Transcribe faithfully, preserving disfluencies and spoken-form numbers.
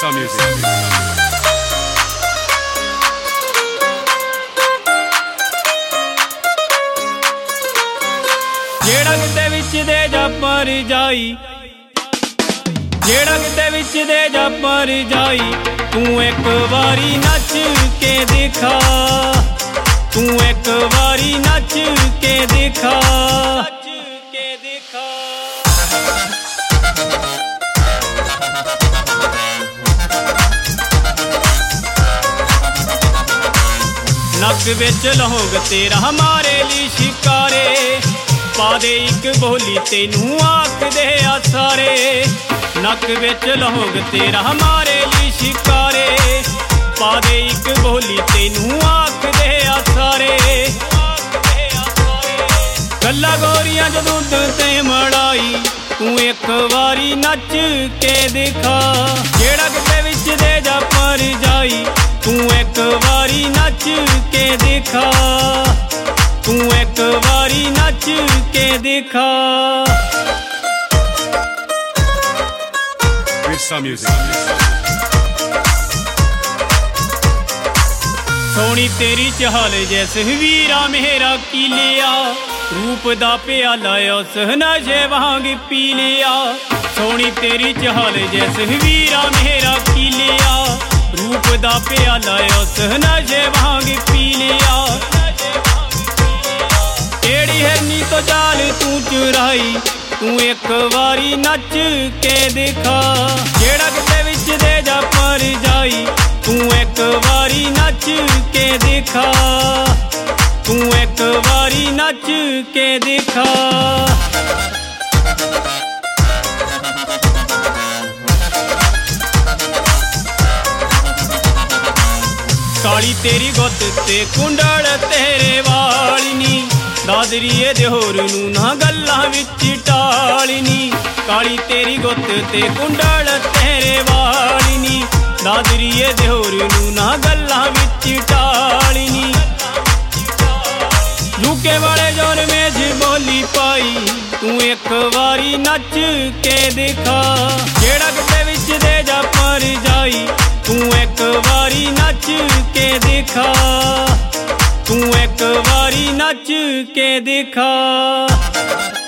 some music. ਜਿਹੜਾ ਕਿਤੇ ਵਿੱਚ ਦੇ ਜਾ ਪਰ ਜਾਈ ਜਿਹੜਾ ਕਿਤੇ ਵਿੱਚ ਦੇ ਜਾ ਪਰ ਜਾਈ ਤੂੰ ਇੱਕ ਵਾਰੀ ਨੱਚ ਕੇ ਦਿਖਾ ਤੂੰ ਇੱਕ ਵਾਰੀ ਨੱਚ ਕੇ ਦਿਖਾ ਨੱਚ ਕੇ ਦਿਖਾ नक विच लहोग तेरा हमारे लिए शिकारे पा दे एक बोली तेनू आख दे आ सारे नक विच लहोग तेरा हमारे लिए शिकारे पा दे एक बोली तेनू आख दे आ सारे गल्ला गोरियां जो दुध ते मड़ाई तू एक वारी नच के दिखा जेड़ा किते विच दे जा पर जाई तू एक वारी नच के दिखा तू एक वारी नच के दिखा With some music. सोनी तेरी चाल जैसे वीरा मेरा की लिया रूप दा प्याला उस नशे वांग पी लिया सोनी तेरी चाल जैसे वीरा मेरा की लिया रूप दा प्याला उस नशे वांग पी लिया एड़ी हरनी तो चाल तू चुराई तू एक वारी नच के दिखा जेड़ा किते विच दे जा पर जाई तू एक वारी नच के दिखा तू एक वारी नच के दिखा काली तेरी गुत्त ते कुंडल तेरे वालनी दादरीए दे होर नू ना गल्लां विच टालनी काली तेरी गुत्त ते कुंडल तेरे वालनी दादरीए दे होर नू ना गल्लां विच टालनी लूके वाले जोर में जी बोली पाई तू एक वारी नच के दिखा जेड़ा किते विच दे जा पर जाई तू एक वारी नच के दिखा तू एक वारी नच के दिखा।